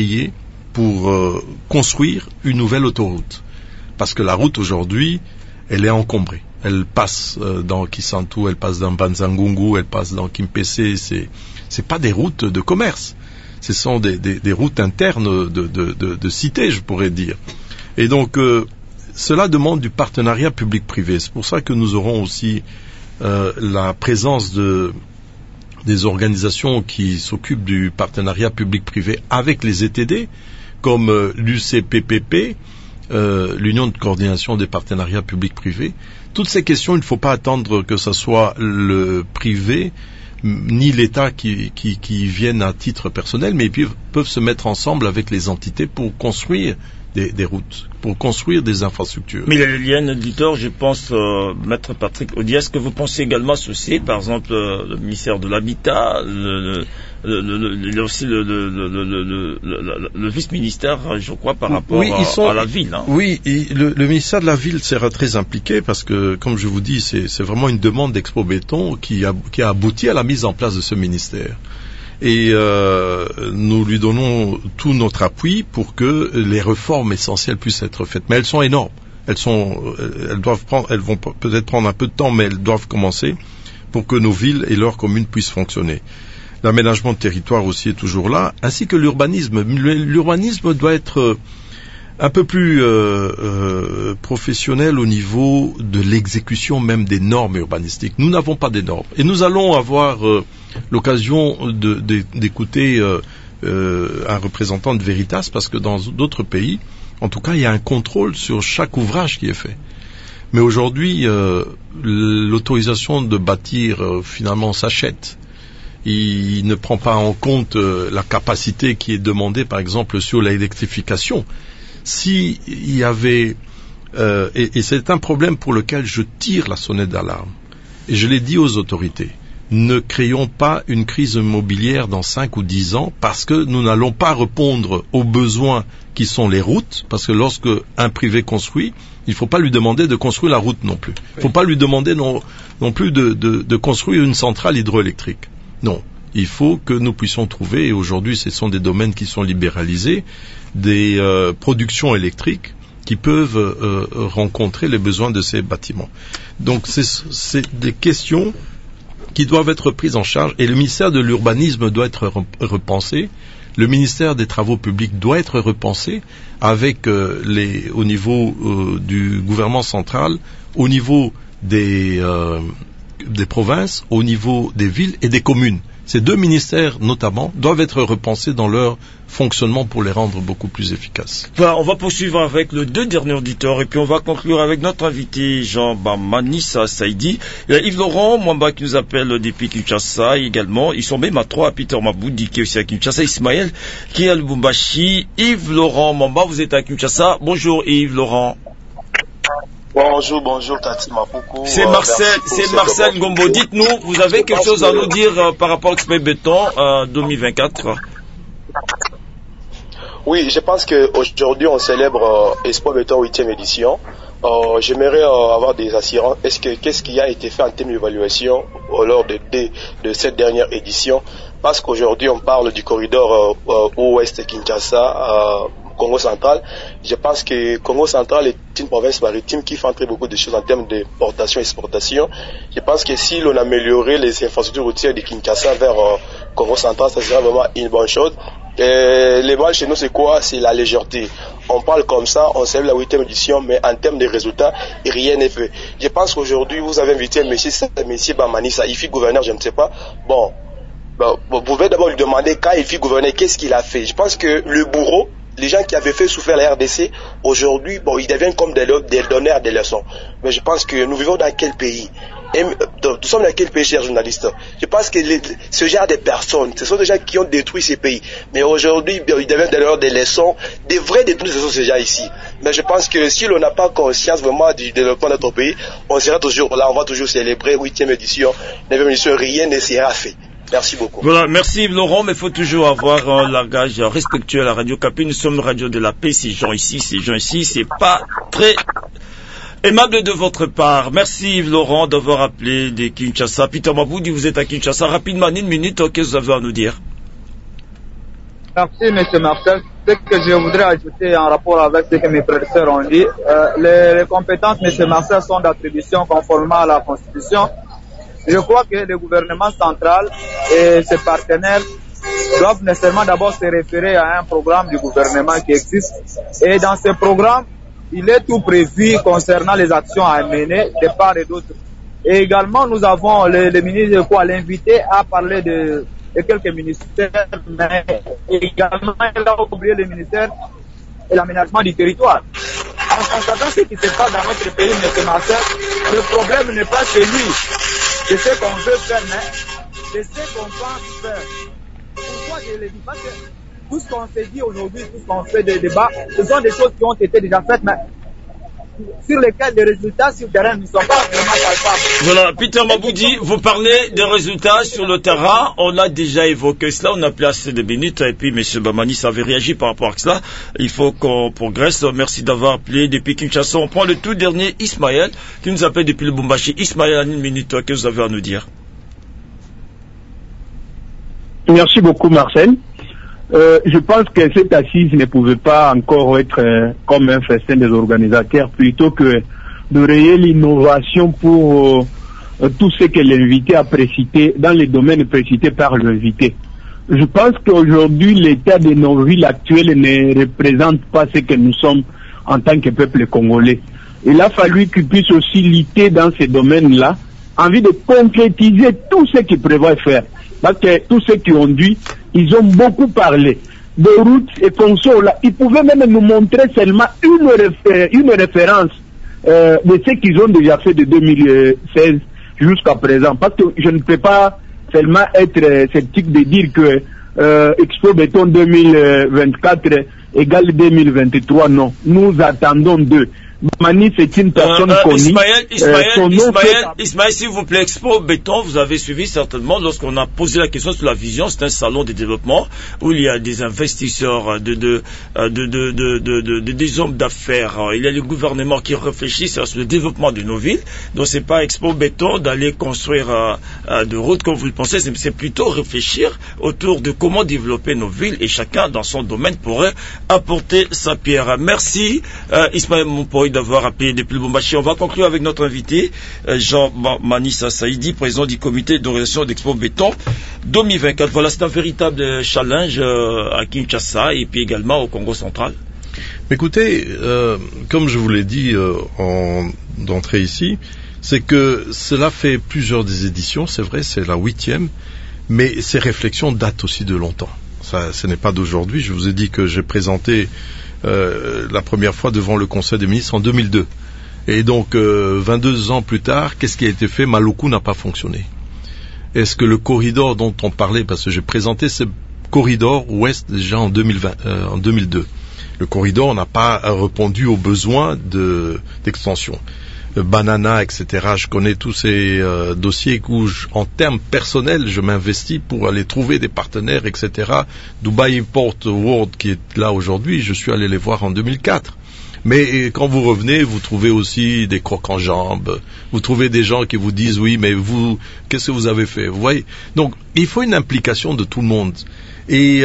construire une nouvelle autoroute. Parce que la route aujourd'hui, elle est encombrée. Elle passe dans Kisantu, elle passe dans Banzangungu, elle passe dans Kimpese. C'est pas des routes de commerce. Ce sont des routes internes de cité, je pourrais dire. Et donc, cela demande du partenariat public-privé. C'est pour ça que nous aurons aussi la présence des organisations qui s'occupent du partenariat public-privé avec les ETD, comme l'UCPPP, l'Union de coordination des partenariats publics-privés. Toutes ces questions, il ne faut pas attendre que ce soit le privé ni l'État qui viennent à titre personnel, mais ils peuvent se mettre ensemble avec les entités pour construire des routes, pour construire des infrastructures. Mais il y a un auditeur, je pense, Maître Patrick Odias, est-ce que vous pensez également associer, par exemple, le ministère de l'Habitat, aussi le vice-ministère, je crois, par rapport à la ville. Hein. Oui, et le ministère de la ville sera très impliqué parce que, comme je vous dis, c'est vraiment une demande d'Expo Béton qui a abouti à la mise en place de ce ministère. Et nous lui donnons tout notre appui pour que les réformes essentielles puissent être faites. Mais elles sont énormes. Elles vont peut-être prendre un peu de temps, mais elles doivent commencer pour que nos villes et leurs communes puissent fonctionner. L'aménagement de territoire aussi est toujours là, ainsi que l'urbanisme. L'urbanisme doit être un peu plus professionnel au niveau de l'exécution même des normes urbanistiques. Nous n'avons pas des normes. Et nous allons avoir l'occasion d'écouter un représentant de Veritas, parce que dans d'autres pays, en tout cas, il y a un contrôle sur chaque ouvrage qui est fait. Mais aujourd'hui, l'autorisation de bâtir, finalement, s'achète. Il ne prend pas en compte la capacité qui est demandée, par exemple, sur l'électrification. Si il y avait... et c'est un problème pour lequel je tire la sonnette d'alarme. Et je l'ai dit aux autorités. Ne créons pas une crise immobilière dans 5 ou 10 ans, parce que nous n'allons pas répondre aux besoins qui sont les routes, parce que lorsque un privé construit, il ne faut pas lui demander de construire la route non plus. Il ne faut pas lui demander non plus de construire une centrale hydroélectrique. Non, il faut que nous puissions trouver, et aujourd'hui ce sont des domaines qui sont libéralisés, des productions électriques qui peuvent rencontrer les besoins de ces bâtiments. Donc c'est des questions qui doivent être prises en charge, et le ministère de l'urbanisme doit être repensé, le ministère des travaux publics doit être repensé avec au niveau du gouvernement central, au niveau des provinces, au niveau des villes et des communes. Ces 2 ministères, notamment, doivent être repensés dans leur fonctionnement pour les rendre beaucoup plus efficaces. Voilà, on va poursuivre avec le 2 derniers auditeurs, et puis on va conclure avec notre invité Jean-Manissa Saïdi. Il y a Yves-Laurent Mwamba qui nous appelle depuis Kinshasa également. Ils sont même à 3, Peter Maboudi qui est aussi à Kinshasa, Ismaël qui est à Lubumbashi. Yves-Laurent Mwamba, vous êtes à Kinshasa. Bonjour Yves-Laurent. Bonjour Tati Mapoukou. C'est Marcel Ngombo. Dites-nous, vous avez quelque chose à nous dire par rapport à Expo Béton 2024? Oui, je pense qu'aujourd'hui on célèbre Expo Béton 8e édition. J'aimerais avoir des assurances. Qu'est-ce qui a été fait en termes d'évaluation lors de cette dernière édition? Parce qu'aujourd'hui on parle du corridor ouest Kinshasa, Congo central. Je pense que Congo central est une province maritime qui fait entrer beaucoup de choses en termes d'importation et exportation. Je pense que si l'on améliorait les infrastructures routières de Kinshasa vers Congo central, ça serait vraiment une bonne chose. Les balles chez nous, c'est quoi? C'est la légèreté. On parle comme ça, on célèbre la 8e édition, mais en termes de résultats, rien n'est fait. Je pense qu'aujourd'hui, vous avez invité monsieur Bamanissa, il fut gouverneur, je ne sais pas. Bon, vous pouvez d'abord lui demander quand il fut gouverneur, qu'est-ce qu'il a fait. Je pense que le bourreau, les gens qui avaient fait souffrir la RDC, aujourd'hui, ils deviennent comme des donneurs de leçons. Mais je pense que nous vivons dans quel pays? Nous sommes dans quel pays, chers journalistes? Je pense que ce genre de personnes, ce sont des gens qui ont détruit ces pays. Mais aujourd'hui, ils deviennent donneurs de leçons, des vrais détruits, ce sont ces gens ici. Mais je pense que si l'on n'a pas conscience vraiment du développement de notre pays, on sera toujours là, on va toujours célébrer 8e édition, 9e édition, rien ne sera fait. Merci beaucoup. Voilà, merci Yves Laurent, mais il faut toujours avoir un langage respectueux à la Radio Capi. Nous sommes radio de la paix, ces gens ici, c'est pas très aimable de votre part. Merci Yves Laurent d'avoir appelé de Kinshasa. Peter Maboudi, vous êtes à Kinshasa. Rapidement, une minute, qu'est-ce que vous avez à nous dire? Merci M. Marcel. Ce que je voudrais ajouter en rapport avec ce que mes professeurs ont dit, les compétences M. Marcel sont d'attribution conformément à la Constitution. Je crois que le gouvernement central et ses partenaires doivent nécessairement d'abord se référer à un programme du gouvernement qui existe. Et dans ce programme, il est tout prévu concernant les actions à mener de part et d'autre. Et également, nous avons le ministre l'invité à parler de quelques ministères, mais également, il a oublié le ministère de l'aménagement du territoire. En constatant ce qui se passe dans notre pays, M. Marcel, le problème n'est pas celui de ce qu'on veut faire, mais de ce qu'on pense faire. Pourquoi je le dis? Parce que tout ce qu'on se dit aujourd'hui, tout ce qu'on fait des débats, ce sont des choses qui ont été déjà faites, mais sur lesquelles les résultats sur le terrain ne sont pas vraiment palpables. Voilà, Peter Maboudi, vous parlez des résultats sur le terrain. On a déjà évoqué cela, on a placé des minutes, et puis M. Bamani avait réagi par rapport à cela. Il faut qu'on progresse. Merci d'avoir appelé depuis Kinshasa. On prend le tout dernier Ismaël, qui nous appelle depuis le Lubumbashi. Ismaël, en une minute, qu'est-ce que vous avez à nous dire? Merci beaucoup, Marcel. Je pense que cette assise ne pouvait pas encore être comme un festin des organisateurs, plutôt que de rayer l'innovation pour tout ce que l'invité a précité dans les domaines précités par l'invité. je pense qu'aujourd'hui, l'état de nos villes actuelles ne représente pas ce que nous sommes en tant que peuple congolais. Il a fallu qu'ils puissent aussi lutter dans ces domaines-là, envie de concrétiser tout ce qu'ils prévoient faire. Parce que tous ceux qui ont dit, ils ont beaucoup parlé de routes et consoles. Là, ils pouvaient même nous montrer seulement une référence de ce qu'ils ont déjà fait de 2016 jusqu'à présent. Parce que je ne peux pas seulement être sceptique de dire que Expo Béton 2024 égale 2023. Non, nous attendons d'eux. Mani, c'est une personne connue. Ismaël, s'il vous plaît, Expo Béton, vous avez suivi certainement lorsqu'on a posé la question sur la vision. C'est un salon de développement où il y a des investisseurs, des hommes d'affaires. Il y a le gouvernement qui réfléchit sur le développement de nos villes. Donc c'est pas Expo Béton d'aller construire de routes comme vous le pensez. C'est plutôt réfléchir autour de comment développer nos villes et chacun dans son domaine pourrait apporter sa pierre. Merci Ismaël Mompoi d'avoir appelé depuis Lubumbashi. On va conclure avec notre invité, Jean Manissa Saïdi, président du comité d'organisation d'Expo Béton 2024. Voilà, c'est un véritable challenge à Kinshasa et puis également au Congo central. Écoutez, comme je vous l'ai dit d'entrée ici, c'est que cela fait plusieurs des éditions, c'est vrai, c'est la 8e, mais ces réflexions datent aussi de longtemps. Ça, ce n'est pas d'aujourd'hui. Je vous ai dit que j'ai présenté la première fois devant le Conseil des ministres en 2002. Et donc, 22 ans plus tard, qu'est-ce qui a été fait? Maluku n'a pas fonctionné. Est-ce que le corridor dont on parlait, parce que j'ai présenté ce corridor ouest déjà en 2002. Le corridor n'a pas répondu aux besoins d'extension. Banana, etc. Je connais tous ces dossiers où, en termes personnels, je m'investis pour aller trouver des partenaires, etc. Dubai Port World, qui est là aujourd'hui, je suis allé les voir en 2004. Mais quand vous revenez, vous trouvez aussi des crocs en jambes. Vous trouvez des gens qui vous disent, oui, mais vous, qu'est-ce que vous avez fait? Vous voyez? Donc, il faut une implication de tout le monde. Et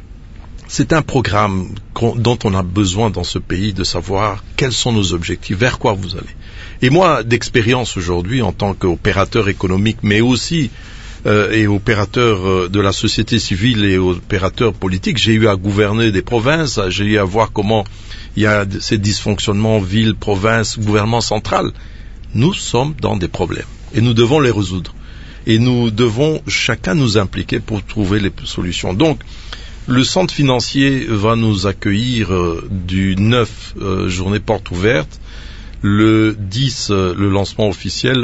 c'est un programme dont on a besoin dans ce pays de savoir quels sont nos objectifs, vers quoi vous allez. Et moi, d'expérience aujourd'hui, en tant qu'opérateur économique, mais aussi et opérateur de la société civile et opérateur politique, j'ai eu à gouverner des provinces, j'ai eu à voir comment il y a ces dysfonctionnements ville, province, gouvernement central. Nous sommes dans des problèmes et nous devons les résoudre. Et nous devons chacun nous impliquer pour trouver les solutions. Donc, le centre financier va nous accueillir du 9 journée porte ouverte, le 10 le lancement officiel,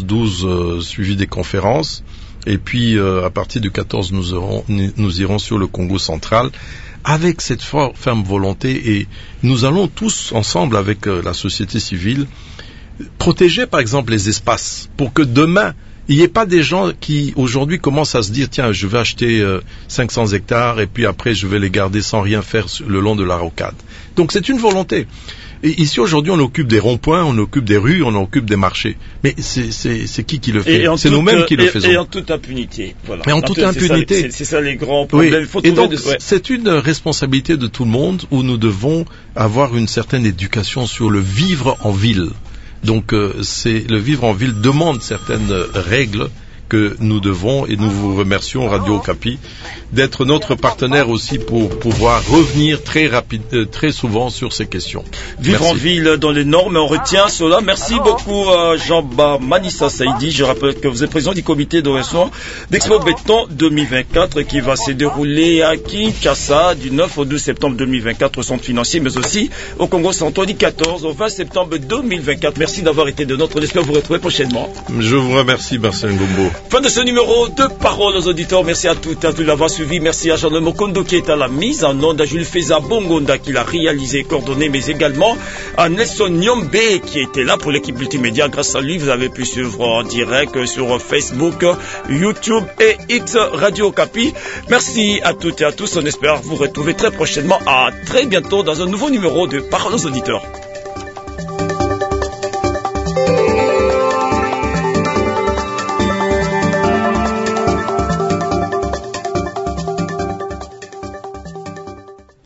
11-12 suivi des conférences, et puis à partir du 14 nous irons sur le Congo central avec cette ferme volonté, et nous allons tous ensemble avec la société civile protéger par exemple les espaces pour que demain il n'y ait pas des gens qui aujourd'hui commencent à se dire tiens, je vais acheter 500 hectares et puis après je vais les garder sans rien faire le long de la rocade. Donc c'est une volonté. Et ici aujourd'hui on occupe des ronds-points, on occupe des rues, on occupe des marchés. Mais c'est qui le fait? C'est nous-mêmes qui le faisons. Et en toute impunité. Voilà. Et en toute impunité. C'est ça les grands problèmes. Oui. Il faut et donc c'est une responsabilité de tout le monde où nous devons avoir une certaine éducation sur le vivre en ville. Donc le vivre en ville demande certaines règles que nous devons, et nous vous remercions Radio Okapi d'être notre partenaire aussi pour pouvoir revenir très souvent sur ces questions. Vivre en ville dans les normes, on retient cela. Merci beaucoup Jean Manissa Saïdi. Je rappelle que vous êtes président du comité d'organisation d'Expo Béton 2024 qui va se dérouler à Kinshasa du 9 au 12 septembre 2024 au centre financier, mais aussi au Congo central du 14 au 20 septembre 2024. Merci d'avoir été de notre. J'espère vous retrouver prochainement. Je vous remercie, Marcel Ngombo. Fin de ce numéro de Parole aux auditeurs. Merci à toutes et à tous d'avoir suivi. Merci à Jean-Noël Mokondo qui est à la mise en onde, à Jules Feza Bongonda qui l'a réalisé et coordonné, mais également à Nelson Nyombe qui était là pour l'équipe multimédia. Grâce à lui, vous avez pu suivre en direct sur Facebook, YouTube et X Radio Okapi. Merci à toutes et à tous. On espère vous retrouver très prochainement. À très bientôt dans un nouveau numéro de Parole aux auditeurs.